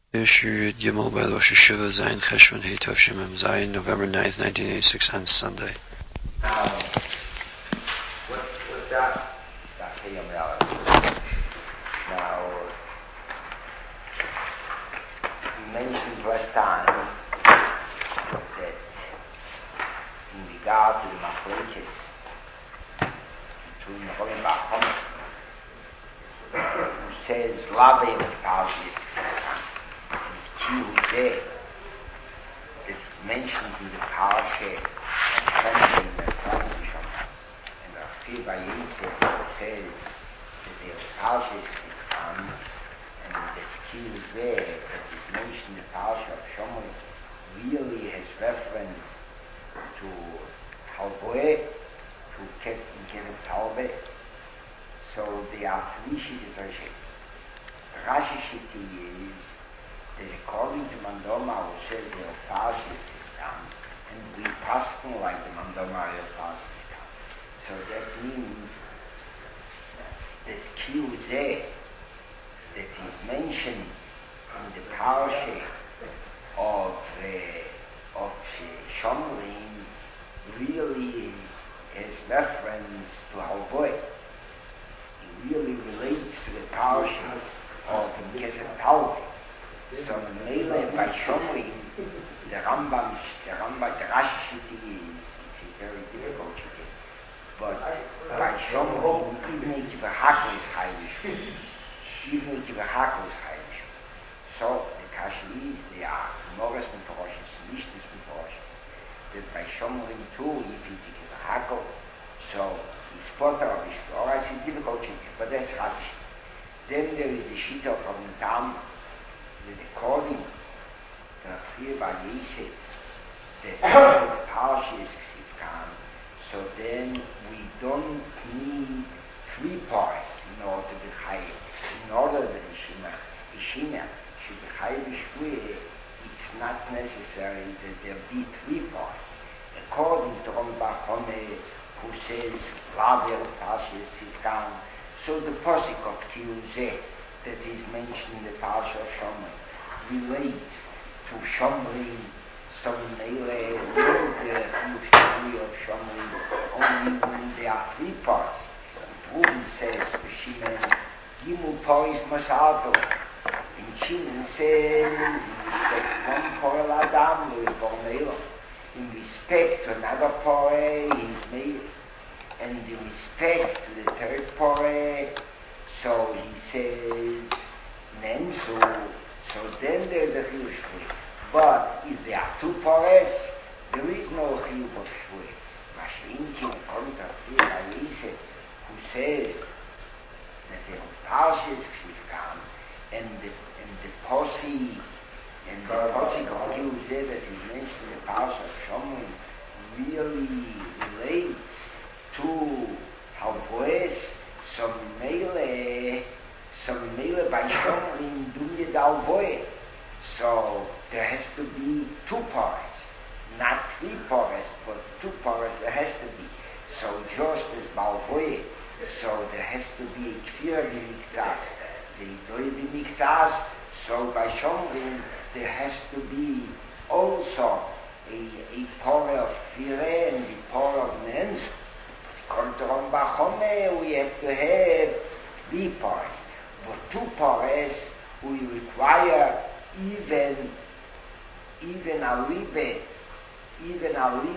Issue Gimel by Rosh Hashiva Zayin Cheshvan Hey Tavshim Zayin, November 9th, 1986, on Sunday. Now, what's that? That's Hayom Yaleh. Now, we mentioned last time that in regard to the machlokes between Rabbi Bacham, who says Labe in the Parshas, it's mentioned in the Parsha, something that's like and the Rafi Bayesef says that the Parsha is Sifkan, and that Kiyu Zeh that is mentioned in the Parsha of Shomri really has reference to Halboe, to Kestin Kesef Halbe. So there are three shittas Rashi. Rashi shitti is that according to Mandoma, who says the Parsha is Sifkan, and we paskin like the Mandoma of Parsha is Sifkan. So that means that Kiyuzeh that is mentioned in the Parsha of Shomrim really has reference to Halboy. It really relates to the Parsha of Kesef Halbe. So Mele by Shomrim, the Rambam, the Rashi is very difficult to get. But by Shomrim, even if the Hakel is Heilish. So the Kashi is, there are Morris Meporoshis, Nishtis Meporoshis, that by Shomrim too, if it's the Hakel, so it's Potter of Ishtora, it's difficult to get, but that's Rashi. Then there is the Shita from Tam, that according to Rafi Bayesef, that the Parsha is Sifkan, so then we don't need three parts in order to be Chayiv. In order that Ishina should be Chayiv Shvuah, it's not necessary that there be three parts. According to Rambam Chome, who says Lavel Parsha is Sifkan, so the Posik of Kiyuzeh that is mentioned in the Parsha of Shomrim relates to Shomrim. So Mele knows the history of Shomrim only when there are three parts. Ruben says to Shimon, Gimul Poris Masato. And Shimon says, in respect to one Porel Adam, Louis Bormelo. In respect to another Porel, he's made. And in respect to the third Porel, so he says, Nensu. So then there's a Chiyuv Shvuah. But if there are two Porels, there is no Chiyuv of Shvuah. Mashinkin, according to Rafi Bayesef, who says that the Parsha is Ksivkan, and the Posi of Kiyuzeh that is mentioned in the Parsha of Shomrim really relates to Halboes, some Mele by Shomrim Dunyed Halboe. So there has to be two parts, not three parts, but two parts there has to be. So just as Balboe, so there has to be a Kfir b'miktsas, the Doi b'miktsas, so by Shomrim there has to be also a Pore of Kfire and a Pore of Nens. According to Rambam Chome, we have to have three parts, but two parts we require even a libe the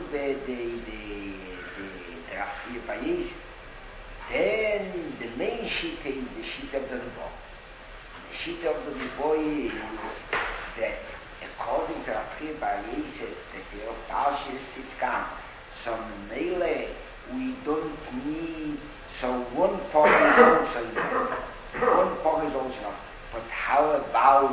Rafi Bayesef. Then the main shita is the shita of the Rebbe. The shita of the Rebbe is that according to Rafi Bayesef, that the Parsha is Sifkan, so Mele we don't need, so one part is also enough. One part is also enough. But how about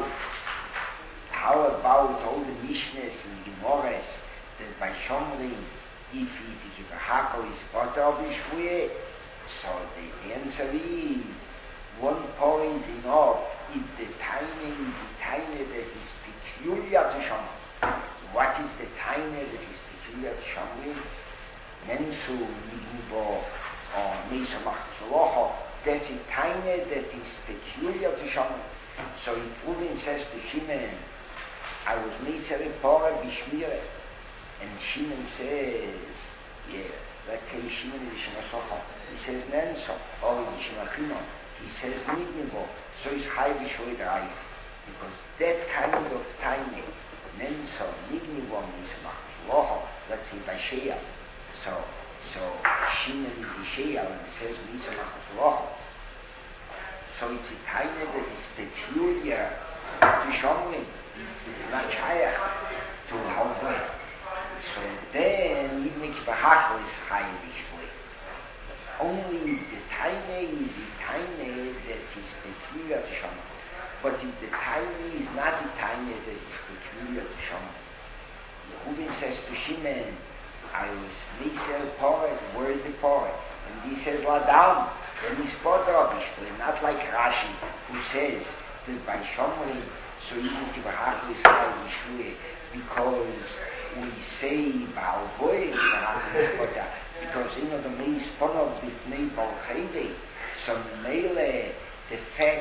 all the Mishnahs and Gemorahs that by Shomrim, if it's a Hakel is Potter of Shvuah, so the answer is one point is enough if the tiny is the tiny that is peculiar to Shomrim. What is the tiny that is peculiar to Shomrim? Nensu Nignibo or Mesa Machzalocha, that's a tiny that is peculiar to Shimon. So Reuven says to Shimon, I was Mesa Repora Bishmire. And Shimon says, yeah, let's say Shimon is Shemasocha. He says Nenso, or Shemachino. He says Nidnibo. So it's high Bishoi the eyes. Because that kind of tiny, Nenso, Nidnibo, Mesa Machzalocha, let's say by Sheal. So Shimon is the Sheal and it says Mesa Machzalocha. So it's a tiny that is peculiar to Shomrim. It's not higher to Halvah. So then even if Bahachel is higher this way. Only the tiny is the tiny that is peculiar to Shomrim. But if the tiny is not the tiny that is peculiar to Shomrim. Reuven says to Shimon, I was Nisel poet, word the poet. And he says Ladam. And he's spot not like Rashi, who says that by Shomrim, so even if Bahachel is higher this way, because we say Baal Boy because the main spun of the Nebal Chede. So Mele, the fact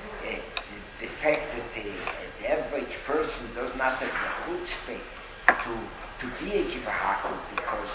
that the average person does not have the chutzpah to be a Kibahakul because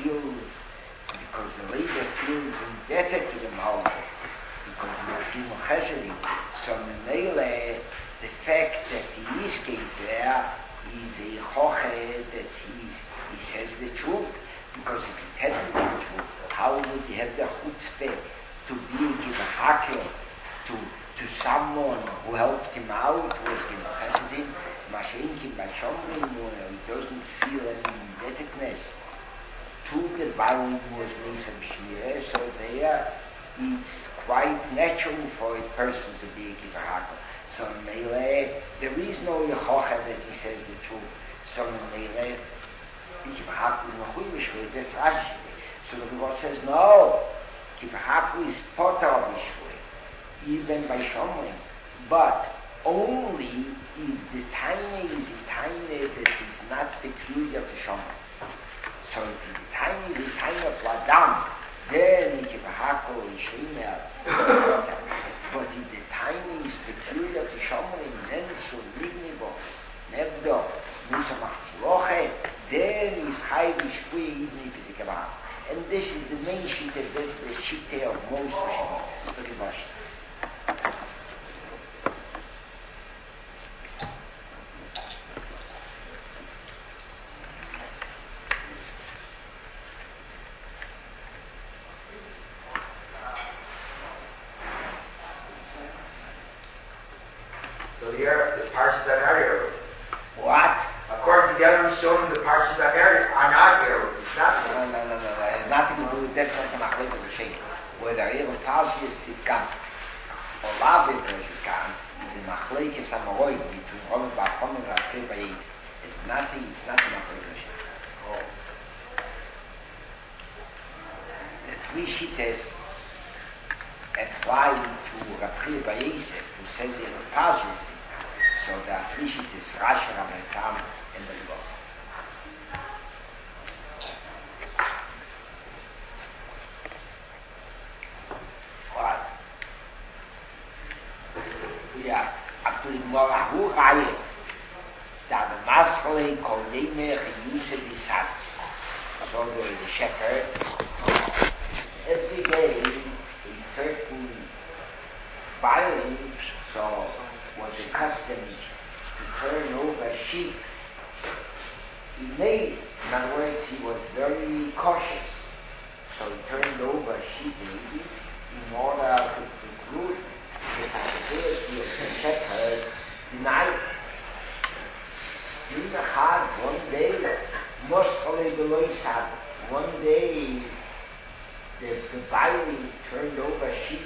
the leader feels indebted to the Malach because he has given Chesedi. So Mele, the fact that he is came there is a choche that he says the truth, because if he hadn't been true, how would he have the chutzpah to be given hakel to someone who helped him out, who was given chesedim, mashenkim by shomrim, he doesn't feel any indebtedness to the Baalim was Mesa B'Shmireh, so there it's quite natural for a person to be a given hakel. So Mele, there is no Yehocha that he says the truth. So Mele, Kibahakli is Machuy that's Rashi. So the Gemara says, no, Kibahakli is Potter of Mishvei, even by Shomrim. But only if the tiny is a tiny that is not peculiar to Shomrim. So if the tiny is a tiny of Ladam, then Kibahakli is Shemel. But if the tiny is peculiar to Shomrim, then so Nignibo, Nebdo, Mesa Machzalocha, then is high Bishvui even if it's a Kabbalah. And this is the main sheet, that's the sheet of most Rishonim. Look at Rashi. So the Parshas Agar. What? According to the other Rishonim, the Parshas Agar are not Erev. It's not. No. It has nothing to do with that. That's a machlek of the Sheikh. Whether Erev Parshas is Kam or Lav Parshas Kam is a machlek of Samaroi between Rov Bachom and Rav Bayit. It's nothing. It's not a machlek of the Sheikh. Oh. The three shittas apply to Rav Bayit, who says Erev Parshas. So there are three shittas: Rashi, Rabbi Tam, and the Levov. Yeah, up to the Gemara, who Rayet, that the Maschle kol Yemer Yusef Isat. So the shepherd, every day, a certain violence, so was the custom to turn over sheep. He made it. In other words, he was very cautious. So he turned over sheep in order to preclude the possibility of the shepherd denied. One day, one day, the Baalim turned over sheep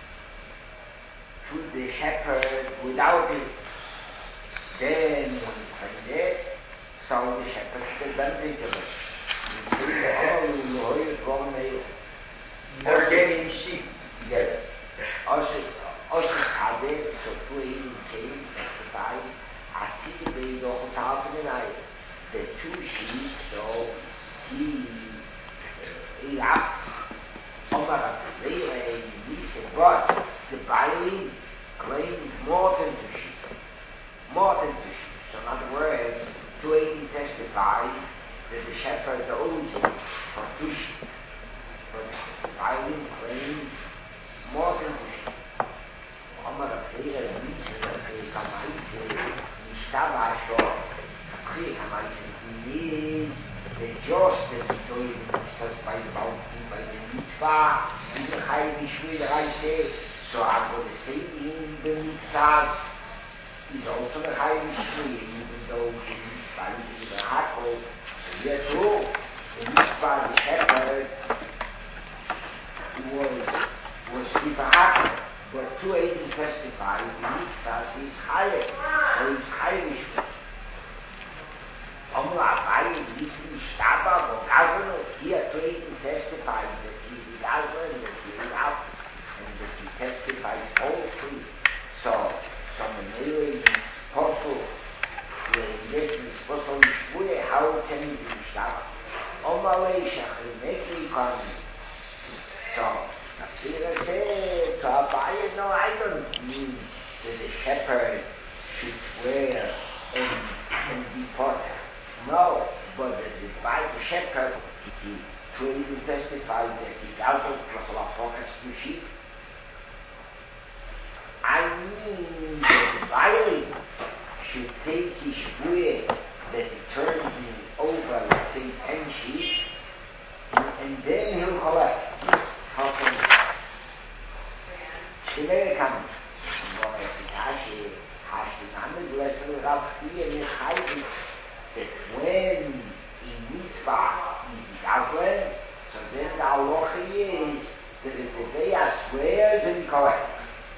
to the shepherd without it. Then when he turned it, so the shepherd took advantage of it. He said, Never gave any sheep. yes. Also Chade, so two Eidim came, testified, Asi Beido Chotav the two sheep, so he ate up. Omar Leire Lise, but the Bailing claimed more than two sheep. More than two sheep. So in other words, 280 testified that the shepherd owes for two sheep. But the Bailing claimed more than two sheep. Omar Leire Lise, Kamaise, Nishtabasho, Kamaise, means the justice doing das bei Bauten, bei der Mitzvah, und der Heilig Schwiegerreise, so aber das sehen in der Mitzvah, ist also der Heilig Schwieger, even though the Mitzvah is in the Hakel, so yet too, the Mitzvah, the shepherd, was in the Hakel, but 280 testified, the Mitzvah is higher, so it's Heilig Schwieger. Abai listen Shtaba or Gazan, here Clayton testified that he's a Gazan, that he is out, and that he testified falsely. So the is possible, this is possible, how can he be Shtaba? Amalei Shachineki Kani. So, Peter said to Abai, no, I don't mean that the shepherd should swear and be potter. No, but the Bible shepherd, he truly testified that he doesn't Lacholas to sheep. I mean that the Bible should take his shvuah that he turns him over, let's say, 10 sheep, and then he'll collect. How can he? Shemere comes. That when in Mitzvah is Gazlan, so then the halacha is that if the Deya swears and he collects.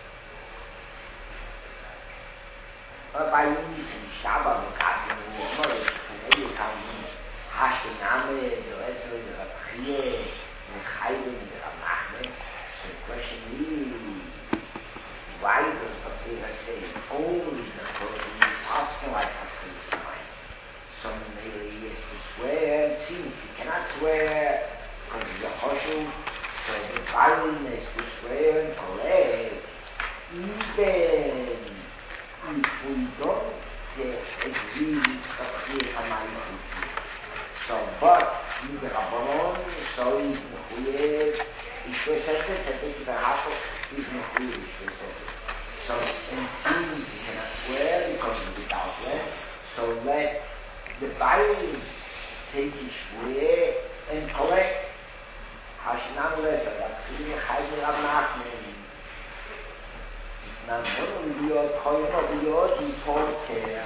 But by this in Shabbat, the Gazlan, the knowledge of the Deya comes, Hashaname, the Lesser, the Rabchie, the Chayim, the Ramachne. So the question is, why does the Torah say only because he is asking like a priest? Some maybe is to swear, and since he cannot swear because he's a choshev, so the Bailing is to swear and collect, even if we don't agree with the Kamaisi. So, but in the Rabbanon, so is Mechuyev, Ishveseses, I think the Hakel is Mechuyev Ishveseses. So, and since he cannot swear because he's without land, so let the Bailing take his shvuah and collect. Hashanam Lesser, Rabchie, Chayim, Ramachne. Now, normally we are calling up, we are to talk,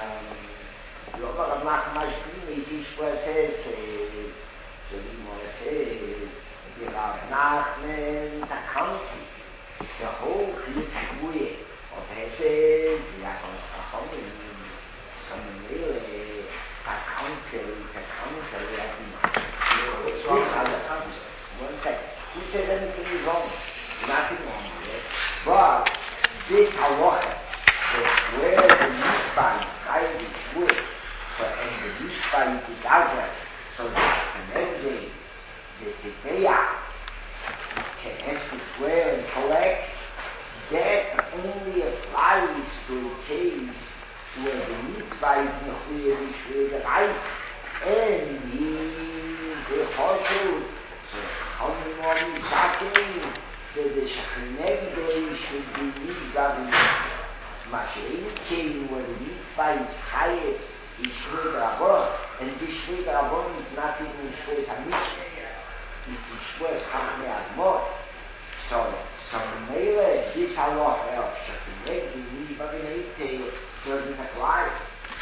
Yoma Ramachne, Mashpim, is Ishwa says, so the Gemara says, the Ramachne, the county, the whole shvuah of Hesed, Yaakov Chachamim, some really, one second. Who says anything is wrong? Nothing wrong with it. But this halacha, that where the mitzvah is highly shvuah, and the mitzvah is a gazlan, so that the next day, the tepeya has to swear and collect, that only applies to a case where the mitzvah is mechuyev ishvei reis, and the choshev, so Chachamim are misaking that the Shechinegdei should be mitzvah. Mashiach came where the mitzvah is chayev ishvei rabon, and this ishvei rabon is not even ishvei hamishvei, it's ishvei chachmei admor. So Mele, this halacha of Shechinegdei mitzvah v'neitei doesn't apply.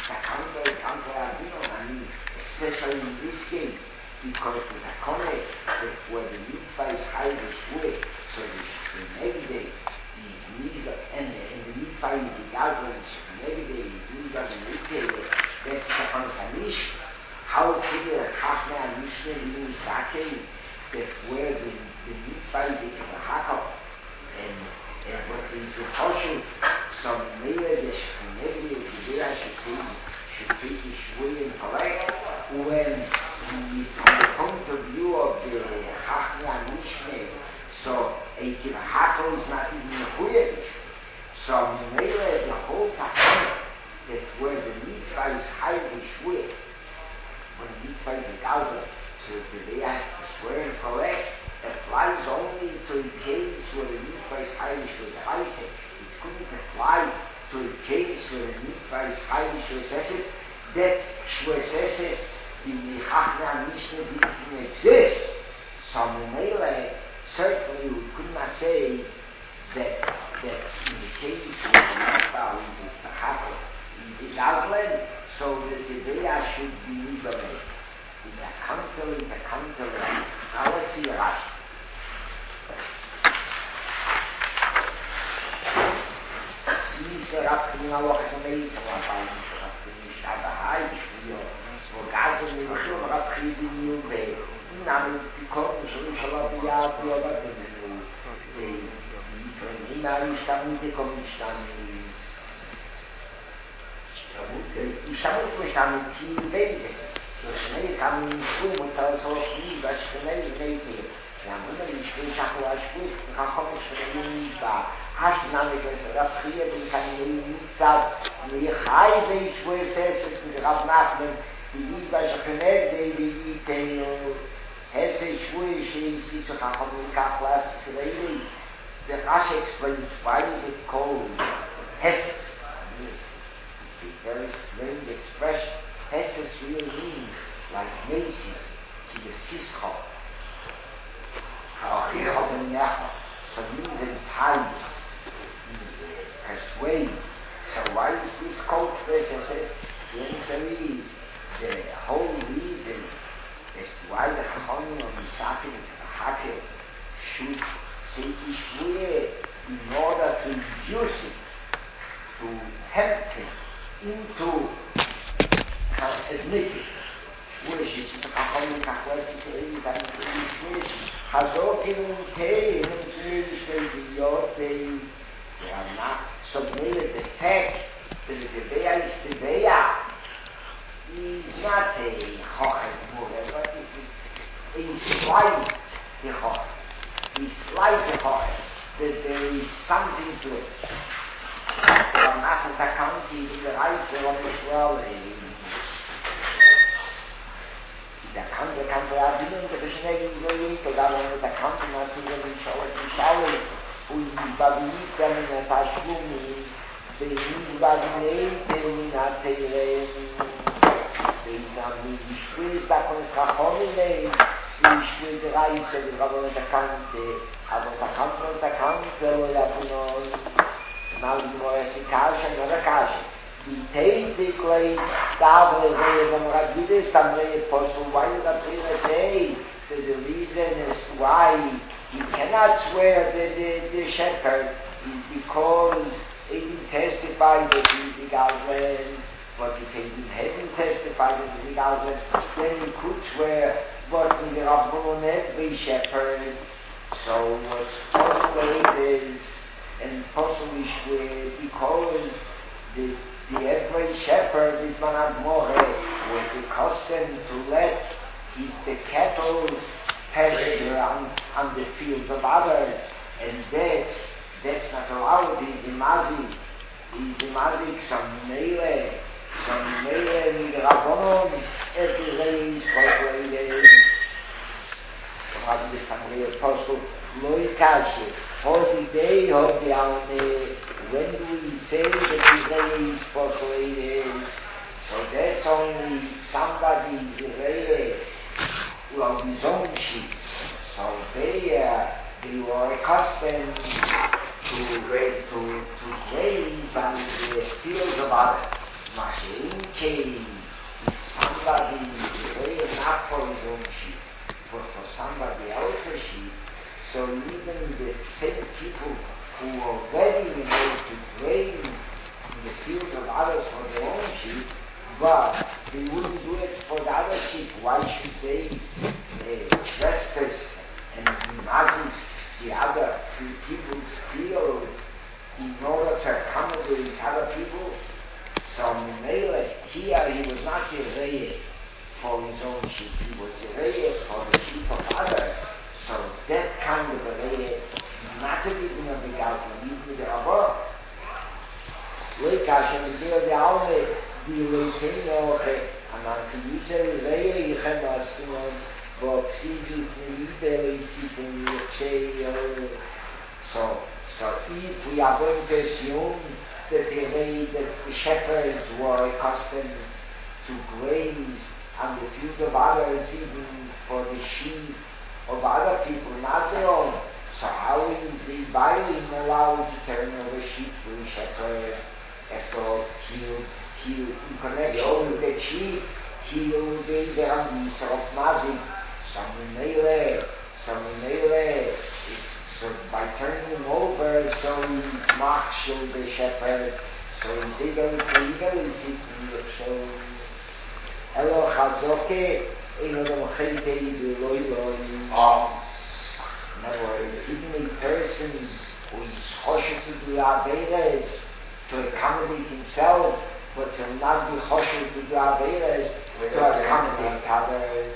I mean, especially in this case, because the Zakone, where the mitzvah is highly shvuah, so the Shechinegdei is neither, and the mitzvah is the Gazlan, the Shechinegdei is neither v'neitei, that's Shechan Samish. How could the Chachmei HaMishneh be Misakei, that where the mitzvah is the Hakal, and what is the Choshev, so maybe the Shechinegdei should take his shvuah and collect when from the point of view of the Chachmei HaMishneh, so a Hakel is not even Mechuyev. So Mimele, the whole Takana, that where the mitzvah is high B'Shvuah, when the mitzvah is a Gaza, so the day has to swear and correct, applies only to a case where the mitzvah is high B'Shvuah. It couldn't apply to a case where the mitzvah is high B'Shvuah, that Shvuah Seses, the Chachmei HaMishneh didn't exist. So Mimele, certainly we could not say that in the case where the mitzvah is the Hakel, is it Aslan, so that the Deya should be liberated. In the counter, now let's see Rashi. These are up to now what the maze of our bodies are up to the Shabbat, wo Gaza mit dem Rabbi in Juve, Namen bekommen, so ich habe ja ich habe mich damit viel weniger. So schnell kam ich nicht und so viel, was schnell nicht. Ja, ich bin Schachel spricht, kann ich schon nicht da. Hast du nämlich gesagt, hier bin kann nicht sagen, mir heibe ich wo es ist mit Rab Nachman, die bei Schachel die den Hesse Schwuisch ist so kann ich Kachlas reden. The Rashi explains why is it called Hesses. It's a very strange expression. Hesses really means like Macy's to the Sischo. So means entice, persuade. So why is this called Hesses? The answer is the whole reason as to why the Chachamim of Misakim and Hakel should in order to induce him, to tempt him into admitting worship. The Chachamim Kachlas is anytime to be Hazokim and Kei, and they are not submitted. The fact that the Deya is the Deya is not a Chochem, but it is a slight Chochem. It's like a heart, that there is something to it. I'm not at the county in the rights of Israel. The county have been in the Bishnei Israel, but I want the county not to really show it, und Babylon in der Taschlumi, den Babylon, den Natele, den Samen, die Sprüche, da von Schachonile, ich will die Reise, wir haben eine Kante, aber eine Kante, wo ja von uns, mal die Moresi Kasche, und eine Kasche. Die Tätigkeit, da wo wenn man hat wieder ist, dann will ich Postel, why you got to say, that the reason is why you cannot swear that the shepherd is because he didn't testify that he's the Galvan, but if he hadn't testified that he's the Galvan, then he could swear, but the Rabbon every shepherd. So what's postulated is, and possibly because the every shepherd is manad more was accustomed to let the cattle pasture on the fields of others, and that's not allowed. He's a mazik, some melee, with the Rabbanon, every day is calculated. Rabbi the Apostle, Loikashi, Holy Day, Holy Alme, when do we say that the day is calculated? So that's only somebody's Israeli who on his own sheep. So they were accustomed to graze on the fields of others. Mashin came, somebody is Israeli not for his own sheep, but for somebody else's sheep. So even the same people who already were able to graze in the fields of others for their own sheep, but they wouldn't do it for the other sheep. Why should they trespass and mazik the other people's fields in order to accommodate other people? So Mele, here he was not Yirei. for his own sheep. He was a reyes for the sheep of others. So that kind of a reyes, not to be in a big house, and he's with the rabbi. Kash and the Alme, the Reitino, and I can use a reyes, you can ask him on, but see you can so if we are going to assume that the shepherds were accustomed to graze and the fields of others, even for the sheep of other people, not their own. So how is the Bailim allowed to turn over sheep to a shepherd after he'll in connection with the sheep, he'll be there on the Yisra of Mazik, some Mele, so by turning him over, so he's marshal the shepherd, so he's legally seeking the show. Elo Chazoke, in other words, in other words, even a person who is choshev to do Averes, to accommodate himself, but to not be choshev to do Averes, to accommodate others.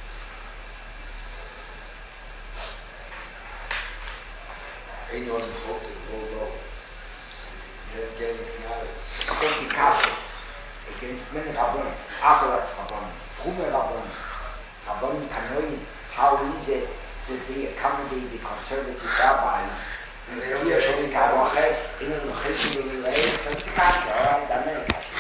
Anyone hoping will go. Just getting out. Against the kasha, against many Rabbanim, Orthodox Rabbanim, Chumer Rabbanim Kanoi, how is it that they accommodate the conservative rabbis? And they don't get any karoche, in the location of the way, that's the kasha, all right, that many kasha.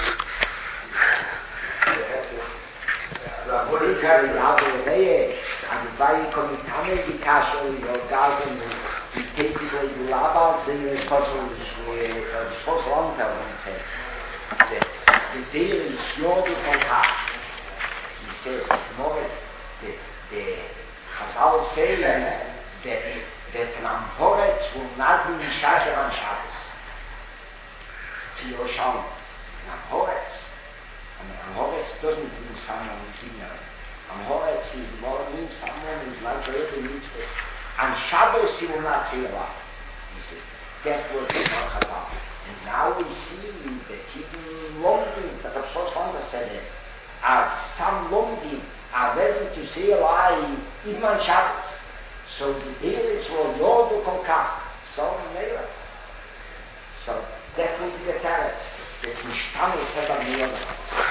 What is happening out of the way? And the way you come to Tamil, the kasha, your garden, you take it like the rabbis, and you're supposed to long tell them, say, the deal is your Kolkach. He said, more, the Chazal say that an Amhoretz will not be Mishaker on Shabbos. To your Shalom. An Amhoretz. An Amhoretz doesn't mean someone who's ignorant. Amhoretz is more means someone who's not really needs it. On Shabbos he will not say a lot. He says, that's what the Chazal. And now we see that even Lomdim, that the first one that said it, some Lomdim are ready to say a lie even on Shabbos. So the Beres will know the Kolkach, so never. So that will be the carrots that we stand with Hebam Niyonah.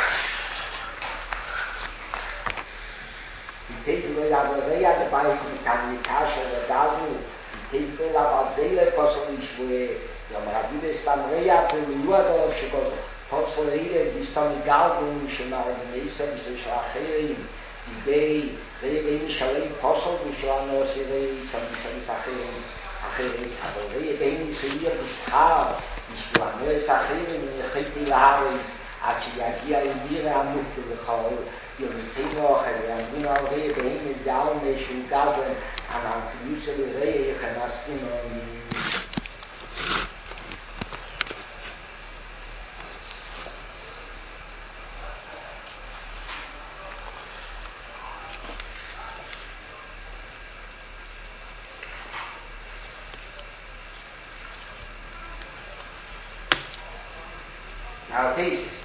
We take away our Reya, the Bible, the Kamikash, the Dazu, we take away our Zele, Posolish, יום רבי סמריה ולואדו שגוז פוסלאיד דיסטון גאלדן שמארדניסה בשאחרים די די שלי פוסל בשלנו סירי סמסחרים אחרים סברי די סייר בשחר בשלנו סחרים חיתי לארץ עד שיגיע למיר עמוק לחול יום פינו חייבים ערבי בין דאון משום גאלדן אנא כניסה לריי חנסים Now taste it.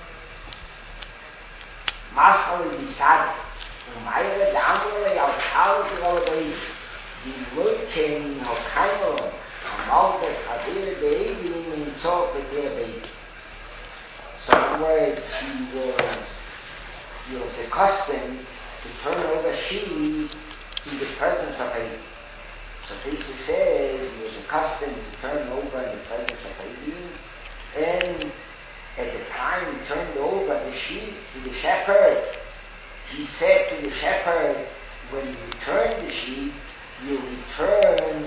Masal decided Meire Damle auf Tausend Olabei, die Leute in Hokkaido, am Altes Hadere Beidi in Zog mit der Beidi. So in other words, he was accustomed to turn over sheep in the presence of Heidi. So Peter says he was accustomed to turn over in the presence of Heidi, and at the time he turned over the sheep to the shepherd, he said to the shepherd, when you return the sheep, you return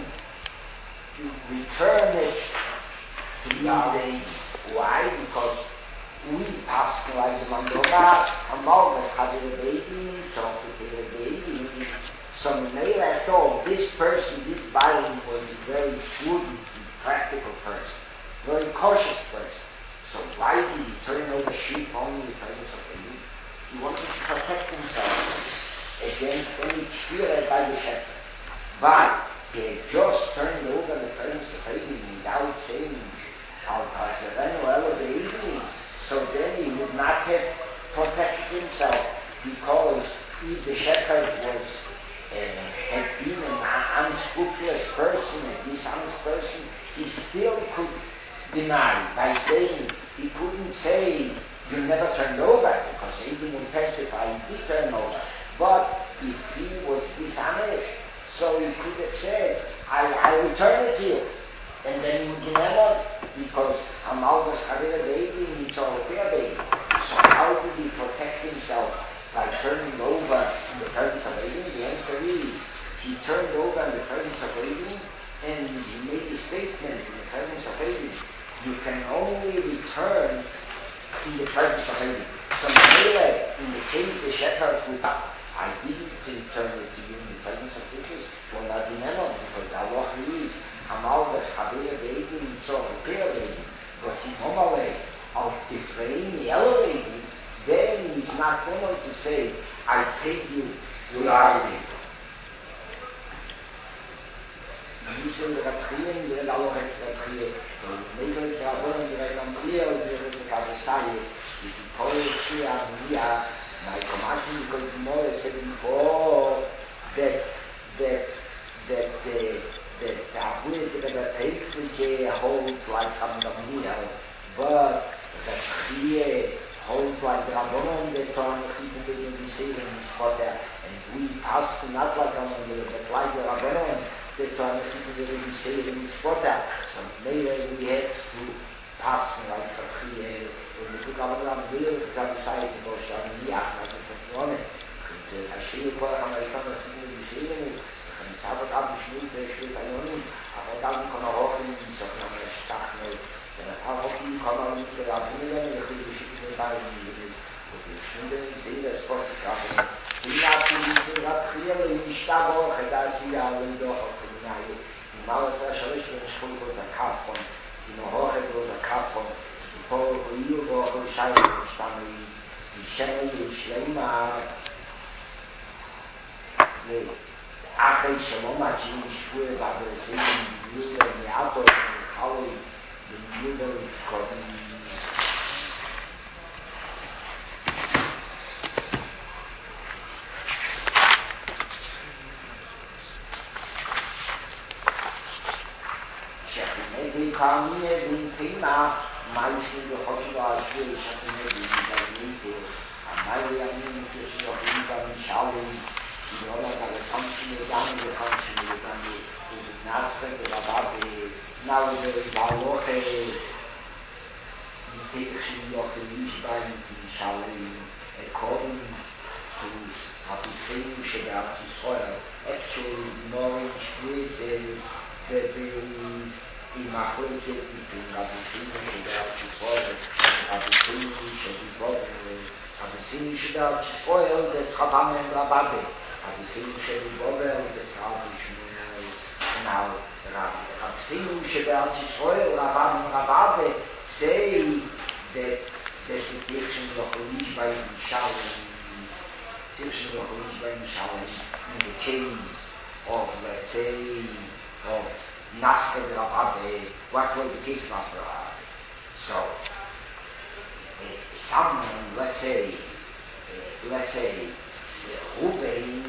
it to Yahweh. Why? Because we ask like the Mandoma, Amalvas had a baby, talking to a baby. So Meir at all, this person, this Balaam was a very prudent, practical person, very cautious person. So why did he turn over sheep only in the presence of the youth? He wanted to protect himself against any fear by the shepherd. But he had just turned over the presence of the youth without saying, so then he would not have protected himself because if the shepherd had been an unscrupulous person, a dishonest person, he still could deny by saying, he couldn't say, you never turned over, because Abel would testify he did turn over. But if he was dishonest, so he could have said, I return it to you. And then he would remember, because Amal was having a baby and he saw a fair baby. So how did he protect himself? By turning over in the presence of Abel? The answer is, he turned over in the presence of Abel, and he made a statement in the presence of Abel. You can only return in the presence of Abel. So in the case the shepherd would I didn't return it to you in the presence of witnesses. Well, not remember, because the law is Amal was Chavir Beidin, so repair Beidin. But in Homale, of the frame elevating, then he's not going to say, I paid you without me. Diese Ratrien, die alle Ratrien, Nebel, die Rabonen, die Rabonen, die Rabonen, die poetry of Mia, my commandment, because more said before that the Patrick holds like Mia, but the Kriya holds like Rabbanon, the Torah, people in the saving spot there, and we ask not like Rabbanon, but like the Rabbanon, the Torah, people in the saving spot there. So maybe we have to pass like the Kriya. Und ich glaube, am Willen, ich habe gesagt, ich muss schon nie achten, das ist das Nonne. Und als Schiedekorn haben wir schon das Ding gesehen, und ich habe gerade geschmult, der spielt ein Nonne, aber dann kann er auch in die Sachen am Stach neu. Wenn er auch auf die kann man nicht mehr abnehmen, ich will die Schicken mit ein, und ich finde, ich sehe das Gott, ich habe die Nazi, die Rappriere, die Stabwoche, da sie ja alle doch auf die Nahe. Die Mauer ist ja schon richtig, wenn ich schon kurz ein Kaff von, die noch hoch hat, oder Kaff von, for you go to Shai Shtami Shai Shleima the Achei Shalom Achim Shvue Bado Zim Yuda Meato Chali the Yuda Kodim Shechimedi Kamine Din Tima Maishni the Hoshua Shvue Shechimedi Din Amai Yamin Kishno Hinba Mishalim Yona Galasamshi Yami Yakamshi Yami Nasre Rabbi now the Valoche Tekshin Yochim Yishbaim Mishalim according to Abisenu Shedat Yisrael. Actually, more in Shvue says that there is immaculate between Abisenu Shedat Yisrael and Abisenu Shedat Yisrael, that's Chabam and Rabbi. Abisenu Shedat that's Rabbi Shmuel. Now, Abisenu Shedat Yisrael, Rabbi and Rabbi say that the Tirchen Yochim by Mishalim, Tirchen Yochim by Mishalim, in the case of, let's say, of Nasser Rabbi, what was the case of Nasser Rabbi? So, someone, let's say, Ruben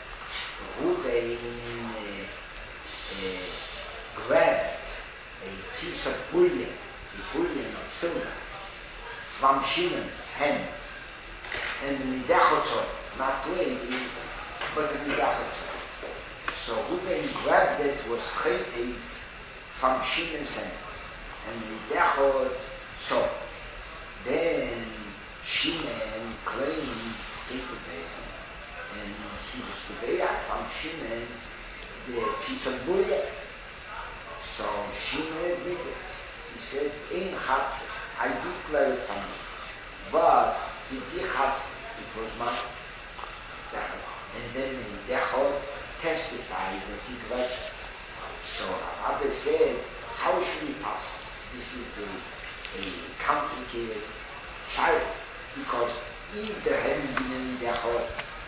grabbed a piece of bullion of silver from Shimon's hands, and the Nidachotzot, not lady, but the Nidachotzot. So Ruben grabbed it, was chayte from Shimon's hands, and the Nidachot saw. Then Shimon claimed to him, and he was to bear from Shimon the piece of bullion. So Shimon admitted. He said, in Chat, I declare it from you. But in Chat, it was mine. And then Dechot testified that he grabbed it. So Rabbi said, how should we pass? This is a complicated child, because if there hadn't been any Dechot,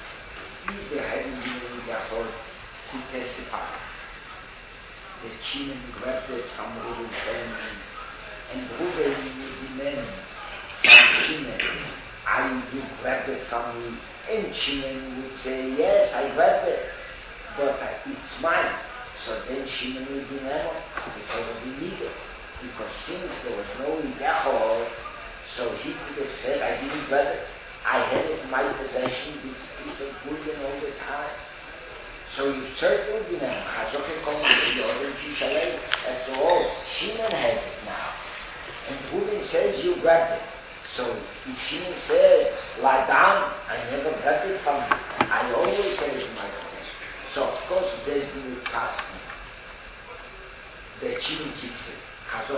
to testify that Shimon grabbed it from Reuben's hands, and Reuben demands from Shimon, I you grabbed it from me. And Shimon would say, yes, I grabbed it, but it's mine. So then Shimon would be never, because of the needed. Because since there was no Yachol, so he could have said, I didn't grab it. I had it in my possession, this piece of bullion all the time. So you certainly be never. That's all. Shimon has it now. And Reuben says, you grabbed it. So if Shimon said, lie down, I never grabbed it from you. I always had it in my possession. So of course there's the custom that Shimon keeps it.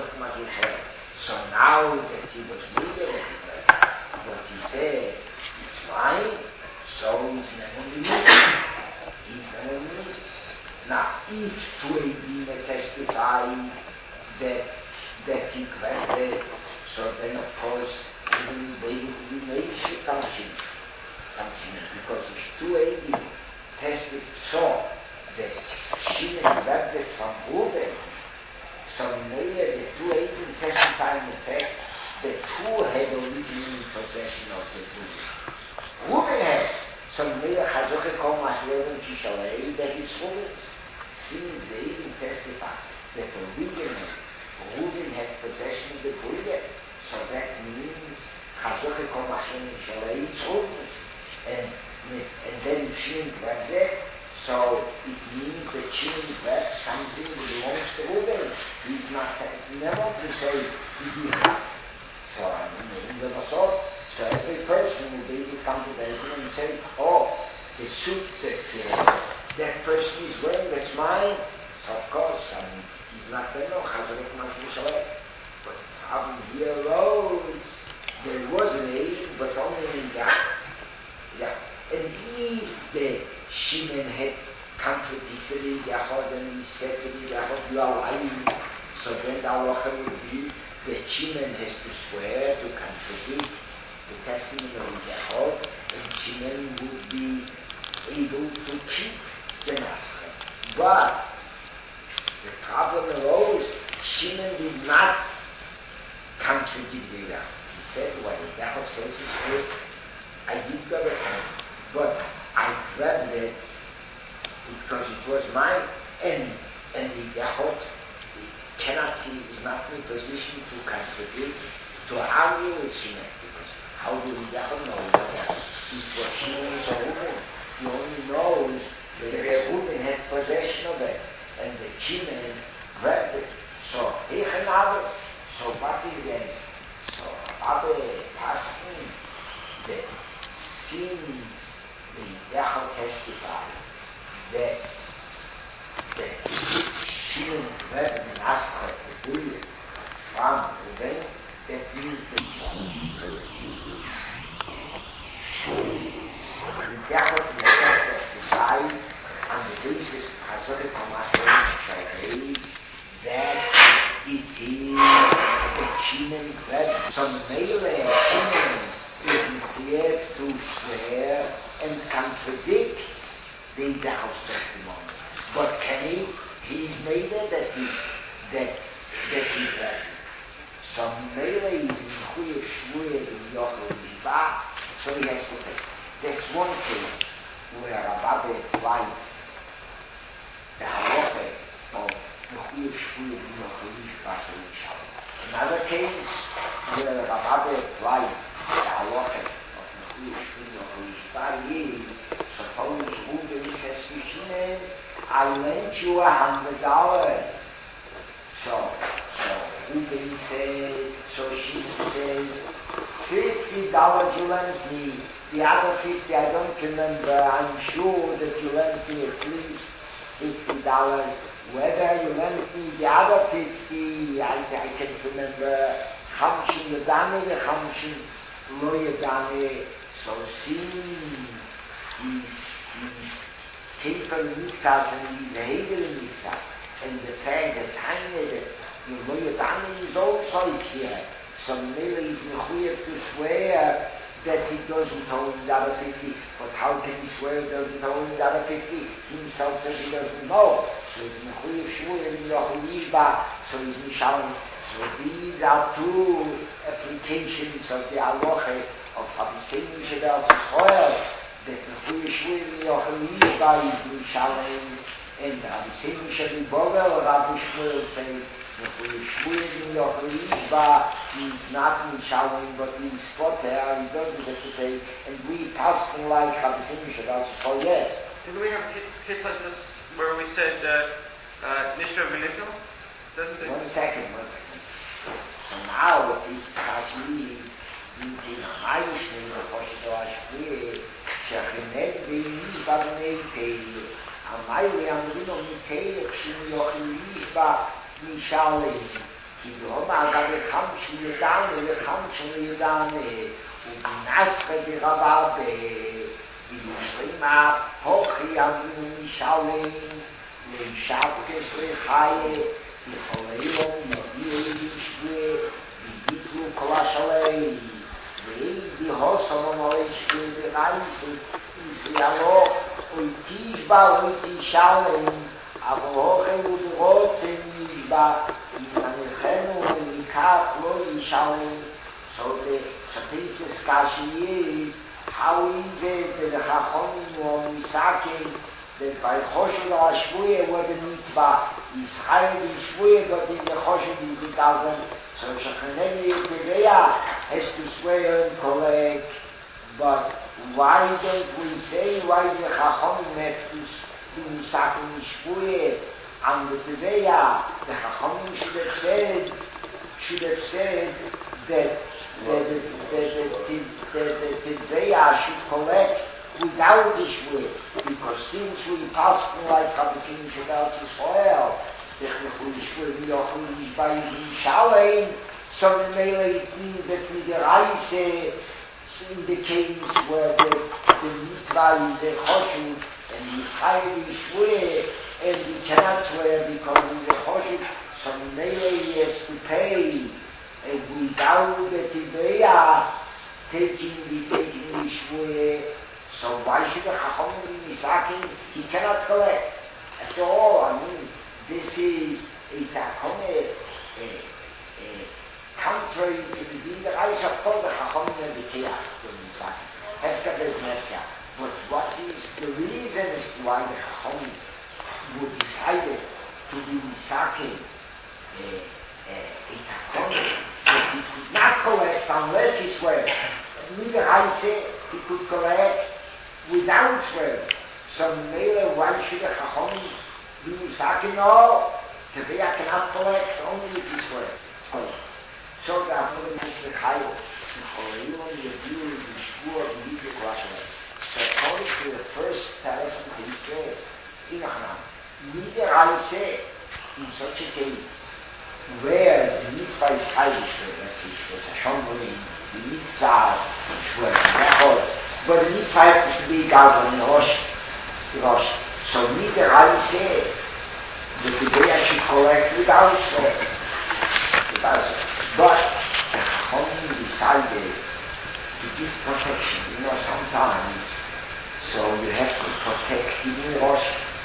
So now that he was needed everywhere, but he said, it's mine, so he's never needed. He's never needed. Now, if two Eidim testify that he grabbed it, so then of course they will be made to come because if two Eidim saw that Shimon grabbed it from Reuben, so later the two Eidim testify in the fact that two had already been in possession of the Reuben. Reuben had. So later Chazoche Kol Machleven Kishalei that it's Reuben's. Since they even testify that Reuben had possession of the Bullion, so that means Chazoche Kol Machleven Kishalei it's Reuben's. And then if Shimon grabbed it, so it means that Shimon grabbed something that belongs to Reuben. He's not, never to say he did not. So I mean, never thought. So every person will be able to come to the Ezra and say, oh, the suit that person is wearing, that's mine. So of course, I mean, he's not there, no, but the problem here arose, there was an aid, but only in Yachol. Yeah. And if the Shimon had contradicted the Yachol, then he said to the Yachol, you are lying. So then the halacha would be that Shimon has to swear to contradict the testimony of Yachol, and Shimon would be able to keep the Nasra. But the problem arose, Shimon did not contradict the Yachol. He said, what the Yachol says is true. I did grab it, but I grabbed it because it was mine, and the Yachol he is not in a position to contradict, to argue with Shimon, because how do we know whether it was Shimon's or Reuben's? He only knows that Reuben had possession of it, and that Shimon grabbed it. So, so what is against? So, Rabbi asking that since the Yachol testified that Shimon grabbed the Nasra, the bullion, from Reuben, that means the Yachol testified on the basis of Chazoret HaMachleven that it is that Shimon grabbed. So Meile Shimon is prepared to swear and contradict the Yachol's testimony. But can he? He's made it that he grabbed it. So Meile is in Chuyev Shmuel in Yochel Yishba, so he has to take. That's one case where Rabbi applied the halacha of the Chuyev Shmuel in Yochel Yishba, so he shall. Another case where Rabbi applied the halacha of the Chuyev Shmuel in Yochel Yishba is, suppose Reuben says to Shimon, I lent you $100. So Reuben says, so Shimon says, $50 you lent me. The other 50 I don't remember. I'm sure that you lent me at least $50. Whether you lent me the other 50, I can't remember. Hamshin Yadani, Hamshin Lo Yadani. So since he's Kefer Mixas and he's a Hegel Mixas, and the fact that Tanya, that the Lo Yadani is also here. So maybe he's mechuyev to swear that he doesn't own the other 50. But how can he swear he doesn't own the other 50? He himself says he doesn't know. So he's mechuyev shvuyev in yochel yishba. So he's mishalim. So these are two applications of the halacha of Habisayim Shebel Tzchoel, that mechuyev shvuyev in yochel yishba is mishalim, and Habisayim Shebel Bogel, Rabbi Shmuel says, mechuyev shvuyev in yochel yishba is not mishalim, but he's poter, he doesn't have to pay, and we pass him like Habisayim Shebel Tzchoel, yes. Didn't we have a case like this where we said Nishra Benito? Doesn't it? One second. So now it's actually in Haish in the Hoshito Ashkwe, Shachinet Beini Babnei Amayli Amrino Mitei Kshim Yochim Yishba Mishalei Kidom Agabe Chamshi Yedane Lechamshi Yedane Ubinasre Birababe Yushrima Hochi Amrino Mishalei Leishavkes Lechaye Yicholeilom Yodiyei Yishwe Yidiklu Kolashalei Ve'edi Hosom Omaleshke Ve'raisi Yisrialo Oitishba Oitishalei Avohochem U'Rotzen Yishba Yimanechenu Yikach Lo Yishalei. So the Shapitis Kashi is, how is it that the Chachomim or Misakim that by Choshev HaShvuye where the mitzvah is higher than Shvuye, but in the Choshev it doesn't. So Shechanemi Yeteveya has to swear and collect. But why don't we say, why the Chachomim have to do Misakim Shvuye and the Teveya? The Chachomim should have said that the Teveya should collect without the Shvuye, because since we pass like Habisayim Shebel Tzchoel, so the Mele it means that with the Reise in the case where the mitzvah is a choshev and he's higher the Shvuye and he cannot swear because he's a choshev, so the Mele he has to pay, and without the Tibeya taking the Shvuye. So why should the Chachomim be misaking? He cannot collect. After all, I mean, this is a contrary to the din that I shall call the Chachomim and the Kiyach for misaking. Hefka bez Mefka. But what is the reason as to why the Chachomim would decided to be misaking a Takonim that he could not collect unless he swears? Neither I say he could collect without swearing. So Mele, why should a Chachomim be misaking? No, Teveya cannot collect only if he swears. So the Avodah Mitzvah Chayo, the Choleilon Yediu Yishvua B'Yiklu Kolashalei. So according to the first person he says, Inachanam, neither I say in such a case where the mitzvah is Chayish, let's see, it's a Shomrim, the mitzvah is but the mitzvah has to be gathered in Rosh. So neither I say that the day I should collect without swear. But Chachomim decided to give protection. Sometimes, so you have to protect even Rosh,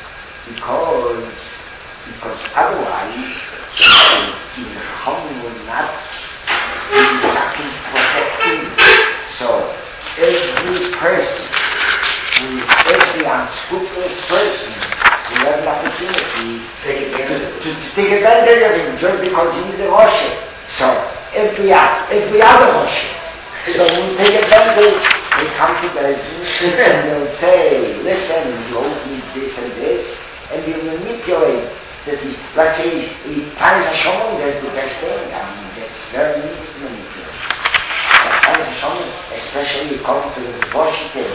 because otherwise the Chachomim will not be exactly protecting. So every person, every unscrupulous person will have the opportunity to take advantage of him just because he's a Rosh. So every other Rosh. So we take advantage, they come to Bezdin and they'll say, listen, you owe me this and this, and you manipulate that let's say, Tanis HaShomim, that's the best thing. I mean, that's very easy to manipulate. Especially according to the Voshite,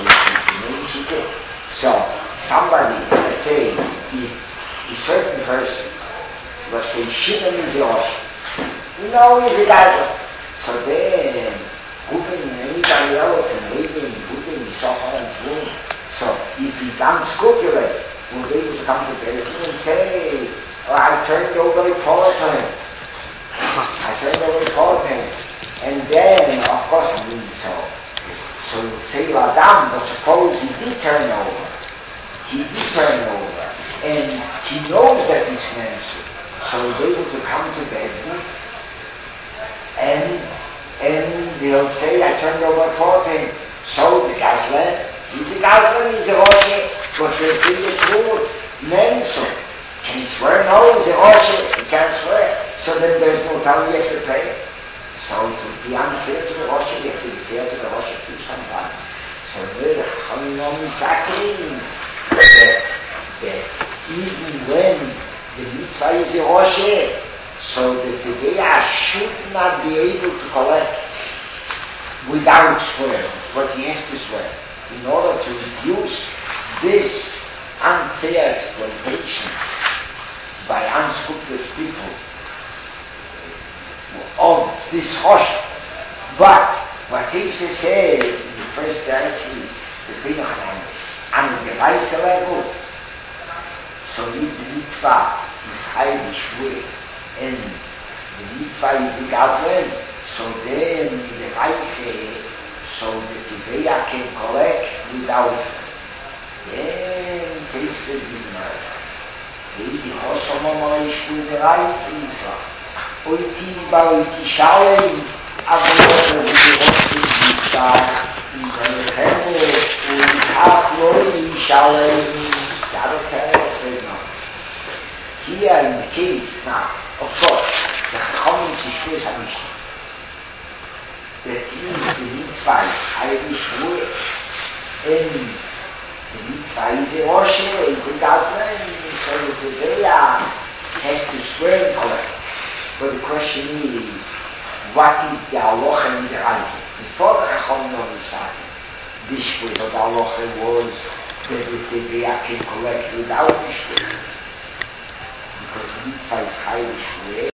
so somebody, let's say, a certain person, let's say Shimon is Yosh, we know he's a guy. So then, Ruben and anybody else, and Laban, Ruben, Yisachar and Zvulun, so if he's unscrupulous, we'll be able to come to Bezdin and say, I turned over a report to him. And then, of course, I mean, so you say Adam, but suppose he did turn over. He did turn over. And he knows that it's Nancy. So they will come to Bezdin, and they'll say, I turned over for him. So the Gazlan, he's a Rosh, but they'll say the truth. Nancy. Can he swear? No, he's a Rosh. He can't swear. So then there's no time you have to pay. So to be unfair to the Rosh, you have to be fair to the Rosh too sometimes. So the Chachamim saying that even when the mitzvah is a Rosh, so that the Beya should not be able to collect without swearing, but he has to swear, in order to reduce this unfair exploitation by unscrupulous people of this Rosh. But what Tisha says in the first direction, the Binachan, and the Reise level, so if the mitzvah is highly shvui, and the mitzvah is a Gazlan, so then the Reise, so that the Beya can collect without then Tisha is not. Die Hossomama ist in der Reise Israel. Und die Schauen, aber die Rosten sind da, in seine Hände, und die Hafloi Schauen, ja, das kann ich sagen noch. Hier in der Case, now, of course, the Chachamim Tishkes have nicht. That means the mitzvah is highly shvui, and the mitzvah is a Rosh, is a Gazlan, so the Beya has to swear and collect. But the question is, what is the halacha in the Reise? Before the Chachamim decided, this was what the halacha was that the Beya can collect without the shvui, because the mitzvah is highly shvui.